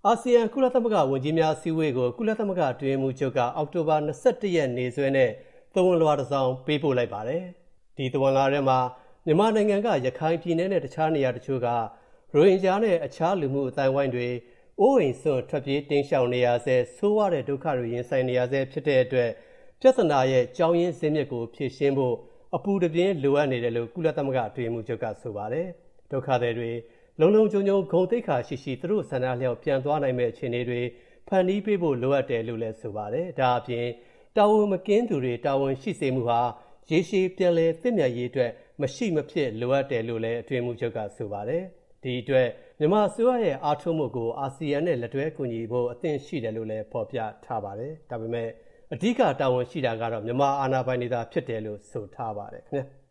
အာဆီယံကုလသမဂ္ဂဝန်ကြီးများအစည်းအဝေးကိုကုလသမဂ္ဂအတွင်းရေးမှူးချုပ်ကအောက်တိုဘာ21ရက်နေ့စွဲနဲ့သဝဏ်လွှာတစ်စောင်ပေးပို့လိုက်ပါတယ်။ဒီသဝဏ်လွှာထဲမှာမြန်မာနိုင်ငံကရခိုင်ပြည်နယ်နဲ့တခြားနေရာတချို့ကရိုဟင်ဂျာနဲ့အခြားလူမှုအသိုင်းအဝိုင်းတွေအိုးအိမ်စွန့်ထွက်ပြေးတိမ်းရှောင်နေရဆဲဆိုးဝါးတဲ့ဒုက္ခတွေရင်ဆိုင်နေရဆဲဖြစ်တဲ့အတွက်ပြဿနာရဲ့ကြောင်းရင်းဇစ်မြစ်ကိုဖြေရှင်းဖို့အပူတပြင်းလိုအပ်နေတယ်လို့ကုလသမဂ္ဂအတွင်းရေးမှူးချုပ်ကဆိုပါတယ်။ဒုက္ခသည်တွေလုံလုံခြုံခြုံဂုဏ်သိက္ခာရှိသူတို့ဆန္ဒလျောက်ပြန်သွားနိုင်မဲ့အခြေအနေတွေဖန်တီးပေးဖို့လိုအပ်တယ်လို့လည်းဆိုပါတယ်။ဒါအပြင်တာဝန်မကင်းသူတွေတာဝန်ရှိစေမှုဟာရေရှည်ပြန်လည်သင့်မြတ်ရေးအတွက်မရှိမဖြစ်လိုအပ်တယ်လို့လည်းအတွင်းရေးမှူးချုပ်ကဆိုပါတယ်။ဒီအတွက်မြန်မာအစိုးရရဲ့အားထုတ်မှုကိုအာဆီယံနဲ့လက်တွဲကူညီဖို့အသင့်ရှိတယ်လို့လည်းဖော်ပြထားပါတယ်။ဒါပေမဲ့အဓိကတာဝန်ရှိတာကတော့မြန်မာအာဏာပိုင်တွေသာဖြစ်တယ်လို့ဆိုထားပါတယ်ခင်ဗျာ။